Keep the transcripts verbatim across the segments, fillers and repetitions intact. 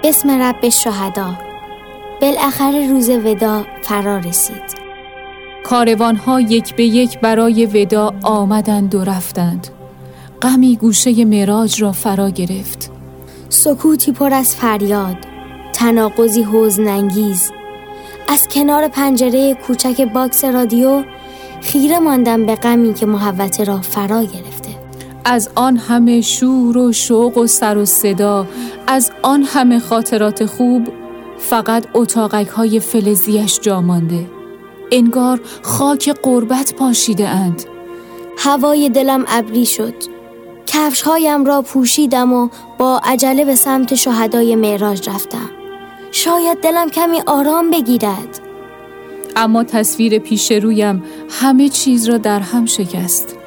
بسم رب شهدا. بالاخره روز ودا فرا رسید. کاروان‌ها یک به یک برای ودا آمدند و رفتند. غمی گوشه معراج را فرا گرفت. سکوتی پر از فریاد، تناقضی حزن‌انگیز. از کنار پنجره کوچک باکس رادیو خیره ماندم به غمی که محوطه را فرا گرفته. از آن همه شور و شوق و سر و صدا، از آن همه خاطرات خوب، فقط اتاقک‌های فلزیش جا مانده. انگار خاک غربت پاشیده اند. هوای دلم ابری شد. کفش‌هایم را پوشیدم و با عجله به سمت شهدای معراج رفتم. شاید دلم کمی آرام بگیرد. اما تصویر پیش رویم همه چیز را در هم شکست.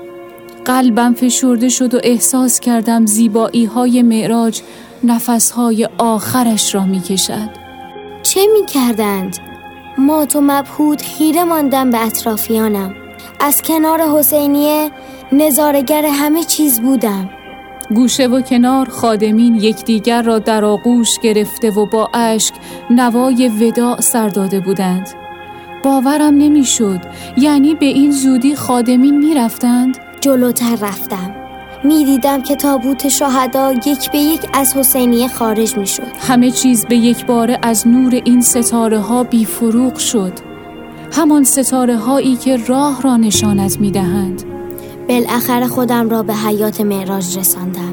قلبم فشرده شد و احساس کردم زیبایی‌های معراج نفس‌های آخرش را می‌کشد. چه می‌کردند؟ مات و مبهوت خیره ماندم به اطرافیانم. از کنار حسینیه نظاره‌گر همه چیز بودم. گوشه و کنار خادمین یکدیگر را در آغوش گرفته و با اشک نوای وداع سر داده بودند. باورم نمی‌شد. یعنی به این زودی خادمین می‌رفتند؟ جلوتر رفتم. می‌دیدم که تابوت شهدا یک به یک از حسینیه خارج می‌شد. همه چیز به یک باره از نور این ستاره‌ها بی‌فروغ شد. همان ستاره‌هایی که راه را نشانت می‌دهند. بالاخره خودم را به حیات معراج رساندم.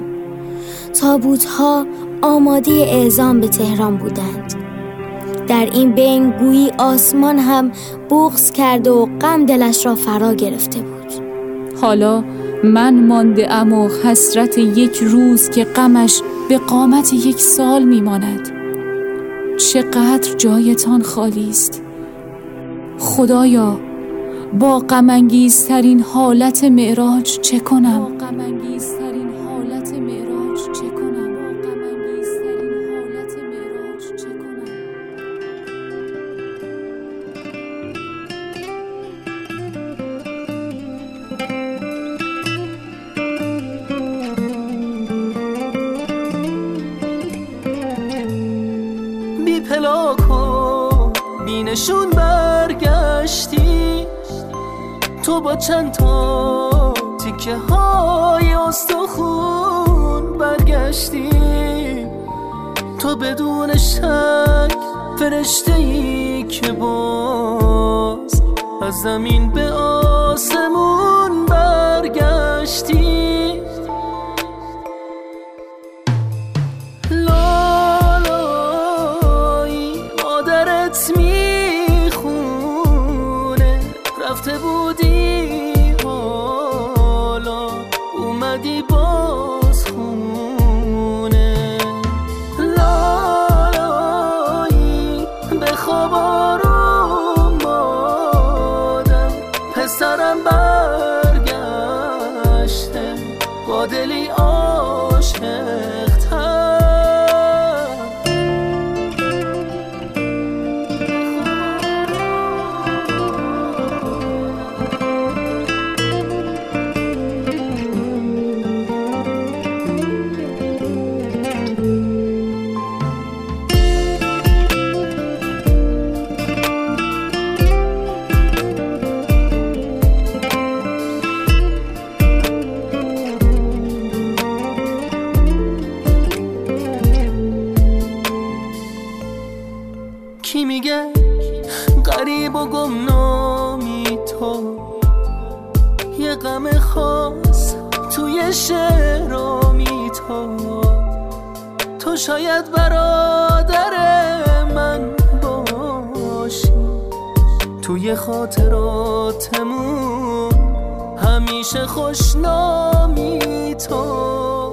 تابوت‌ها آماده اعزام به تهران بودند. در این بین گویی آسمان هم بغض کرده و غم دلش را فرا گرفته بود. حالا من مانده ام و حسرت یک روز که غمش به قامت یک سال میماند. چقدر جایتان خالی است. خدایا، با غم انگیزترین حالت معراج چه کنم؟ با غم انگیزترین حالت معراج چه کنم؟ با غم انگیزترین حالت معراج چه کنم؟ بی پلاک و بی نشون برگشتی، تو با چند تا تیکه های استخون برگشتی. تو بدون شک فرشته‌ای که باز از زمین به آسمون برگشتی. لالایی مادرت میخونه، رفته بودی حالا اومدی باز خونه. لالایی به خواب آروم بادم، پسرم برگشته با دلی عاشق‌تر. کی میگه غریب و گمنامی تو، یه غم خاص توی شعرامی تو. تو شاید برادر من باشی، توی خاطراتمون همیشه خوشنامی تو.